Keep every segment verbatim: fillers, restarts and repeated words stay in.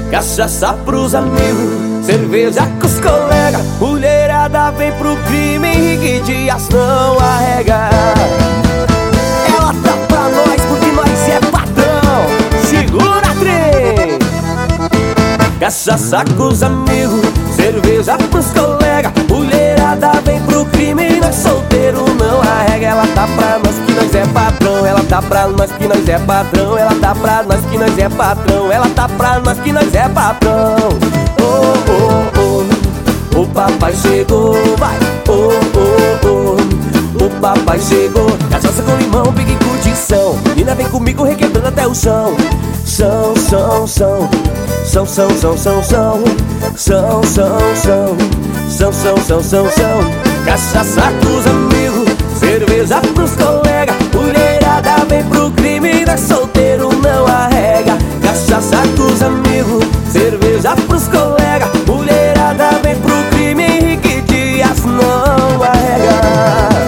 Cachaça pros amigos, cerveja com os colegas. Mulherada vem pro crime, Henrique Dias não arrega. Ela tá pra nós porque nós é patrão. Segura, trem! Cachaça com os amigos, cerveja pros colegas. Mulherada vem pro crime, nós solteiro não arrega. Ela tá pra nós que nós é patrão. Ela tá pra nós que nós é patrão. Ela tá pra nós que nós é patrão. Ela tá pra nós que nós é patrão. Oh, oh, oh, o papai chegou, vai. Oh, oh, oh, o papai chegou. Cachaça com limão, pique curtição. Menina vem comigo requebrando até o chão. São, são, são. São, são, são, são, são. São, são, são. São, são, são, são, são. Cachaça pros amigos, cerveja pros colegas. Mulherada vem pro crime, nós solteiro não arrega. Cachaça pros amigos, cerveja pros colegas. Mulherada vem pro crime, Henrique Dias não arrega.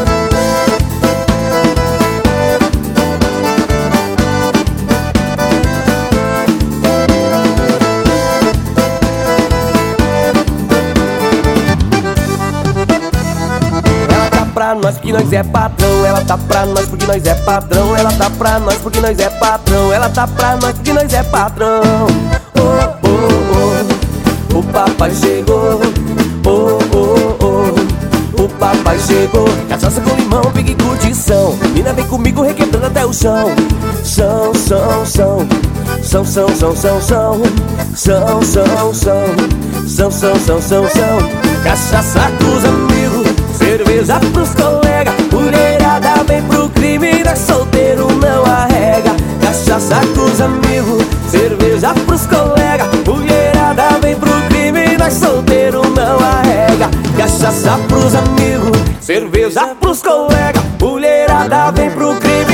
Pra nós porque nós é patrão. Ela tá pra nós porque nós é patrão. Ela tá pra nós porque nós é patrão. Ela tá pra nós porque nós é patrão. Oh, oh, oh, o papai chegou. Oh, oh, oh, o papai chegou. Cachaça com limão, pique curtição. Mina vem comigo requebrando até o chão. São, são, são. São, são, são, são, são. São, são, são. São, são, são, são, são. Cachaça com os amigos, cerveja pros colegas. Mulherada vem pro crime, nós solteiro não arrega. Cachaça com os amigos, cerveja pros colegas. Mulherada vem pro crime, nós solteiro não arrega. Cachaça pros amigos, cerveja pros colegas. Mulherada vem pro crime.